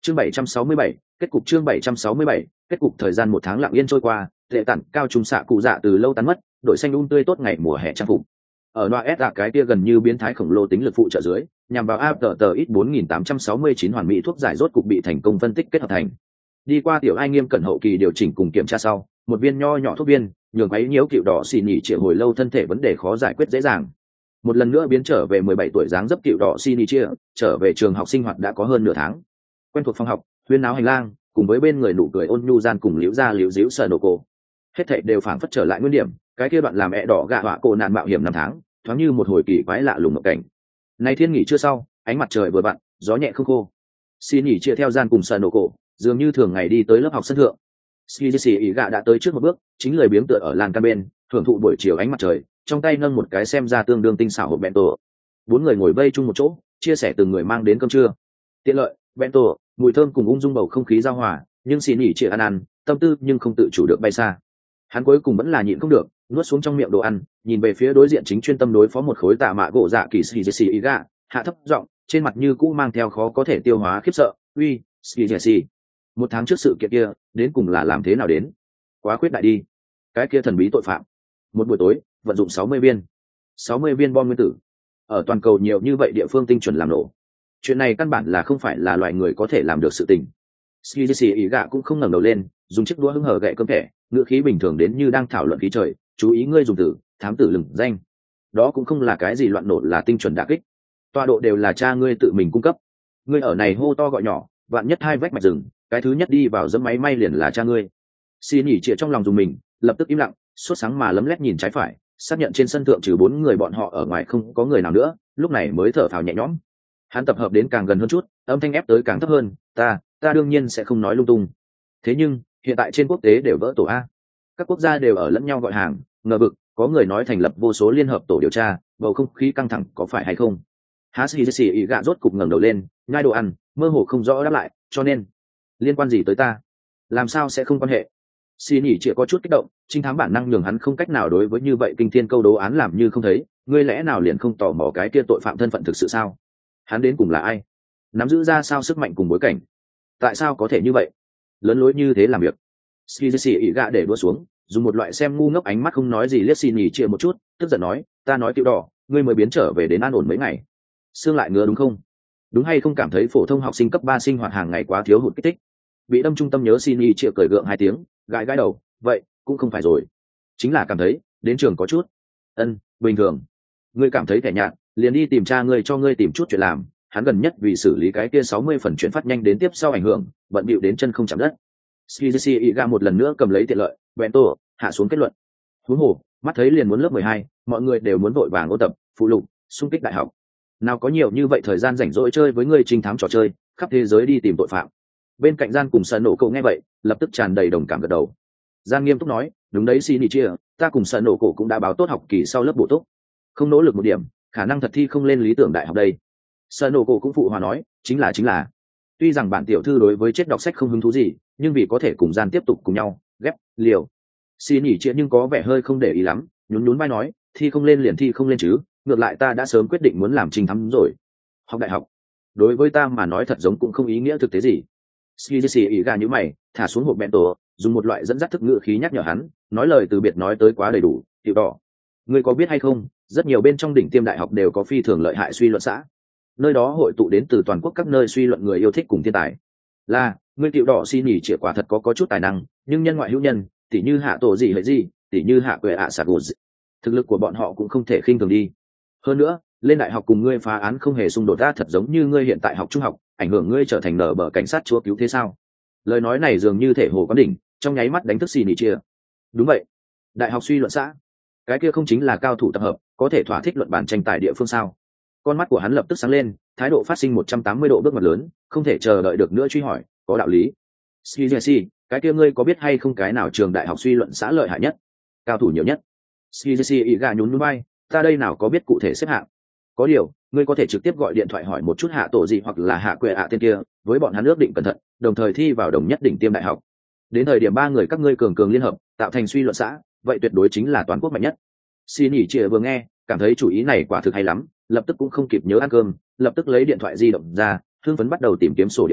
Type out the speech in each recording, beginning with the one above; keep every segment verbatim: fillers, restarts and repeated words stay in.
Chương bảy trăm sáu mươi bảy, kết cục chương bảy trăm sáu mươi bảy, kết cục thời gian một tháng lặng yên trôi qua, lệ tản cao trung xạ cụ dạ từ lâu tán mất, đội xanh um tươi tốt ngày mùa hè trang phục. Ở loa S cái kia gần như biến thái khổng lồ tính lực phụ trợ dưới, nhằm vào a tờ tờ ít bốn nghìn tám trăm sáu mươi chín hoàn mỹ thuốc giải rốt cục bị thành công phân tích kết hợp thành. Đi qua tiểu ai nghiêm cẩn hậu kỳ điều chỉnh cùng kiểm tra sau, một viên nho nhỏ thuốc viên, nhường ấy nhiễu cựu đỏ xì nhỉ triệu hồi lâu thân thể vấn đề khó giải quyết dễ dàng. Một lần nữa biến trở về mười bảy tuổi dáng dấp cựu đỏ xì nhỉ chia, trở về trường học sinh hoạt đã có hơn nửa tháng. Quen thuộc phòng học, huyên náo hành lang, cùng với bên người nụ cười ôn nhu gian cùng liễu ra liễu díu sờ nổ cổ, hết thảy đều phảng phất trở lại nguyên điểm. Cái kia đoạn làm mẹ đỏ gạ họa cổ nạn mạo hiểm năm tháng, thoáng như một hồi kỳ quái lạ lùng ngộ cảnh. Nay thiên nghỉ chưa sau, ánh mặt trời vừa vặn, gió nhẹ không khô. Xin nghỉ chia theo gian cùng sờ nổ cổ, dường như thường ngày đi tới lớp học sân thượng. Skizzy ý gạ đã tới trước một bước, chính lười biếng tựa ở lan can bên, hưởng thụ buổi chiều ánh mặt trời, trong tay nâng một cái xem ra tương đương tinh xảo hộp bento. Bốn người ngồi vây chung một chỗ, chia sẻ từng người mang đến cơm trưa. Tiện lợi, bento, mùi thơm cùng ung dung bầu không khí giao hòa, nhưng xin nghỉ chia ăn ăn, tâm tư nhưng không tự chủ được bay xa. Hắn cuối cùng vẫn là nhịn không được, nuốt xuống trong miệng đồ ăn, nhìn về phía đối diện chính chuyên tâm đối phó một khối tạ mạ gỗ dạ kỳ Skizzy ý gạ, hạ thấp giọng, trên mặt như cũ mang theo khó có thể tiêu hóa khiếp sợ, "Uy, Skizzy, một tháng trước sự kiện kia đến cùng là làm thế nào đến? Quá khuyết đại đi. Cái kia thần bí tội phạm một buổi tối vận dụng sáu mươi viên sáu mươi viên bom nguyên tử ở toàn cầu nhiều như vậy địa phương tinh chuẩn làm nổ, chuyện này căn bản là không phải là loài người có thể làm được sự tình." Skizzy ý gạ cũng không ngẩng đầu lên, dùng chiếc đũa hứng hờ gậy cơm thẻ, ngữ khí bình thường đến như đang thảo luận khí trời, "Chú ý ngươi dùng từ thám tử lừng danh, đó cũng không là cái gì loạn nổ, là tinh chuẩn đả kích, tọa độ đều là cha ngươi tự mình cung cấp. Ngươi ở này hô to gọi nhỏ, vạn nhất hai vách mạch rừng, cái thứ nhất đi vào dẫm máy may liền là cha ngươi." Xin nhỉ chĩa trong lòng dùng mình, lập tức im lặng, sốt sáng mà lấm lét nhìn trái phải, xác nhận trên sân thượng trừ bốn người bọn họ ở ngoài không có người nào nữa, lúc này mới thở phào nhẹ nhõm. Hắn tập hợp đến càng gần hơn chút, âm thanh ép tới càng thấp hơn, ta ta đương nhiên sẽ không nói lung tung. Thế nhưng hiện tại trên quốc tế đều vỡ tổ a, các quốc gia đều ở lẫn nhau gọi hàng, ngờ vực, có người nói thành lập vô số liên hợp tổ điều tra, bầu không khí căng thẳng có phải hay không? Hashisi ý gạ rốt cục ngẩng đầu lên, nhai đồ ăn, mơ hồ không rõ đáp lại, cho nên liên quan gì tới ta? Làm sao sẽ không quan hệ? Xin nhỉ chỉ có chút kích động, trinh thám bản năng nhường hắn không cách nào đối với như vậy kinh thiên câu đố án làm như không thấy. Ngươi lẽ nào liền không tò mò cái kia tội phạm thân phận thực sự sao? Hắn đến cùng là ai? Nắm giữ ra sao sức mạnh cùng bối cảnh? Tại sao có thể như vậy? Lớn lối như thế làm việc. Skizzy ý gạ để đua xuống, dùng một loại xem ngu ngốc ánh mắt không nói gì liếc xin nhỉ chia một chút, tức giận nói, ta nói tiểu đỏ, ngươi mới biến trở về đến an ổn mấy ngày, xương lại ngứa đúng không? Đúng hay không cảm thấy phổ thông học sinh cấp ba sinh hoạt hàng ngày quá thiếu hụt kích thích? Bị đâm trung tâm nhớ xin nhỉ chia cười gượng hai tiếng, gãi gãi đầu, vậy cũng không phải rồi, chính là cảm thấy đến trường có chút ân bình thường. Ngươi cảm thấy thẻ nhạt, liền đi tìm cha ngươi cho ngươi tìm chút chuyện làm. Hắn gần nhất vì xử lý cái kia sáu mươi phần chuyển phát nhanh đến tiếp sau ảnh hưởng, bận bịu đến chân không chạm đất. Skizzy Iga một lần nữa cầm lấy tiện lợi, bento, hạ xuống kết luận. Huống hồ, mắt thấy liền muốn lớp mười hai, mọi người đều muốn vội vàng ôn tập, phụ lục, xung kích đại học. Nào có nhiều như vậy thời gian rảnh rỗi chơi với ngươi trinh thám trò chơi, khắp thế giới đi tìm tội phạm. Bên cạnh gian cùng Sơn nổ cậu nghe vậy, lập tức tràn đầy đồng cảm gật đầu. Gian nghiêm túc nói, đúng đấy xin chia, ta cùng Sơn nổ cổ cũng đã báo tốt học kỳ sau lớp bổ túc, không nỗ lực một điểm, khả năng thật thi không lên lý tưởng đại học đây. Sơn nổ cổ cũng phụ hòa nói, chính là chính là. Tuy rằng bản tiểu thư đối với chết đọc sách không hứng thú gì, nhưng vì có thể cùng gian tiếp tục cùng nhau ghép liều xin nhỉ chia nhưng có vẻ hơi không để ý lắm, nhún nhún vai nói, thi không lên liền thi không lên chứ, ngược lại ta đã sớm quyết định muốn làm trình thắm rồi. Học đại học đối với ta mà nói thật giống cũng không ý nghĩa thực tế gì. Skizzy ý gà như mày, thả xuống hộp bento, dùng một loại dẫn dắt thức ngữ khí nhắc nhở hắn, nói lời từ biệt nói tới quá đầy đủ. Tiểu đỏ, ngươi có biết hay không, rất nhiều bên trong đỉnh tiêm đại học đều có phi thường lợi hại suy luận xã, nơi đó hội tụ đến từ toàn quốc các nơi suy luận người yêu thích cùng thiên tài. Là ngươi tiểu đỏ xin nhỉ chĩa quả thật có có chút tài năng, nhưng nhân ngoại hữu nhân, tỉ như hạ tổ gì hệ gì, tỉ như hạ quệ ạ sạc gột, thực lực của bọn họ cũng không thể khinh thường đi. Hơn nữa, lên đại học cùng ngươi phá án không hề xung đột ra, thật giống như ngươi hiện tại học trung học, ảnh hưởng ngươi trở thành nở bờ cảnh sát chúa cứu thế sao? Lời nói này dường như thể hồ quán đỉnh, trong nháy mắt đánh thức xin nhỉ chia. Đúng vậy, đại học suy luận xã, cái kia không chính là cao thủ tập hợp, có thể thỏa thích luận bản tranh tài địa phương sao? Con mắt của hắn lập tức sáng lên, thái độ phát sinh một trăm tám mươi độ bước ngoặt lớn, không thể chờ đợi được nữa truy hỏi, có đạo lý. Skizzy, cái kia ngươi có biết hay không cái nào trường đại học suy luận xã lợi hại nhất, cao thủ nhiều nhất? Skizzy ý gà nhún nhún vai, ta đây nào có biết cụ thể xếp hạng. Có điều, ngươi có thể trực tiếp gọi điện thoại hỏi một chút hạ tổ gì hoặc là hạ quệ ạ tên kia, với bọn hắn ước định cẩn thận, đồng thời thi vào đồng nhất đỉnh tiêm đại học. Đến thời điểm ba người các ngươi cường cường liên hợp, tạo thành suy luận xã, vậy tuyệt đối chính là toàn quốc mạnh nhất. Xin nhỉ chia vừa nghe, cảm thấy chủ ý này quả thực hay lắm, lập tức cũng không kịp nhớ ăn cơm, lập tức lấy điện thoại di động ra, hưng phấn bắt đầu tìm kiếm sổ địa chỉ,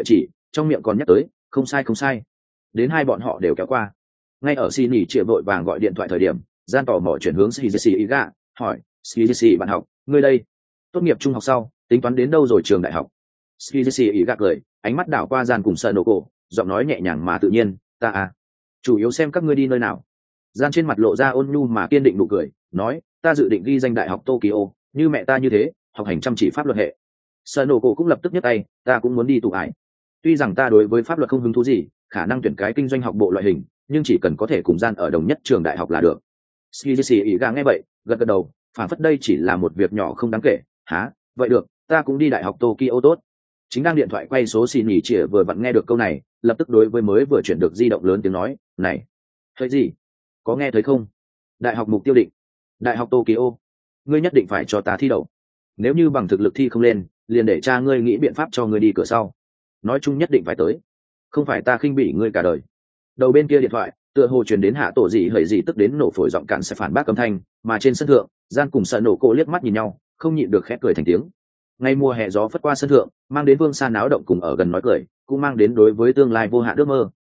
trong miệng còn nhắc tới không sai không sai. Đến hai bọn họ đều kéo qua. Ngay ở xin nghỉ trịa vội vàng gọi điện thoại thời điểm, gian tò mò chuyển hướng Shizisi Iga, hỏi Shizisi bạn học, ngươi đây tốt nghiệp trung học sau tính toán đến đâu rồi trường đại học? Shizisi Iga cười, ánh mắt đảo qua gian cùng sợ nổ cổ, giọng nói nhẹ nhàng mà tự nhiên, ta à chủ yếu xem các ngươi đi nơi nào. Gian trên mặt lộ ra ôn nhu mà kiên định nụ cười, nói ta dự định ghi danh đại học Tokyo, như mẹ ta như thế học hành chăm chỉ pháp luật hệ. Sợ nổ cổ cũng lập tức nhấc tay, ta cũng muốn đi tụ ải. Tuy rằng ta đối với pháp luật không hứng thú gì, khả năng tuyển cái kinh doanh học bộ loại hình, nhưng chỉ cần có thể cùng gian ở đồng nhất trường đại học là được. Shizisi Iga nghe vậy gật gật đầu, phản phất đây chỉ là một việc nhỏ không đáng kể. Hả, vậy được, ta cũng đi đại học Tokyo tốt. Chính đang điện thoại quay số xin nghỉ trịa vừa vặn nghe được câu này, lập tức đối với mới vừa chuyển được di động lớn tiếng nói, này thấy gì, có nghe thấy không? Đại học mục tiêu định, đại học Tokyo, ngươi nhất định phải cho ta thi đậu. Nếu như bằng thực lực thi không lên, liền để cha ngươi nghĩ biện pháp cho ngươi đi cửa sau. Nói chung nhất định phải tới, không phải ta khinh bỉ ngươi cả đời. Đầu bên kia điện thoại tựa hồ truyền đến hạ tổ gì hời gì tức đến nổ phổi giọng cạn sẽ phản bác âm thanh, mà trên sân thượng gian cùng sợ nổ cô liếc mắt nhìn nhau, không nhịn được khẽ cười thành tiếng. Ngay mùa hè gió phất qua sân thượng, mang đến vương xa náo động cùng ở gần nói cười, cũng mang đến đối với tương lai vô hạn ước mơ.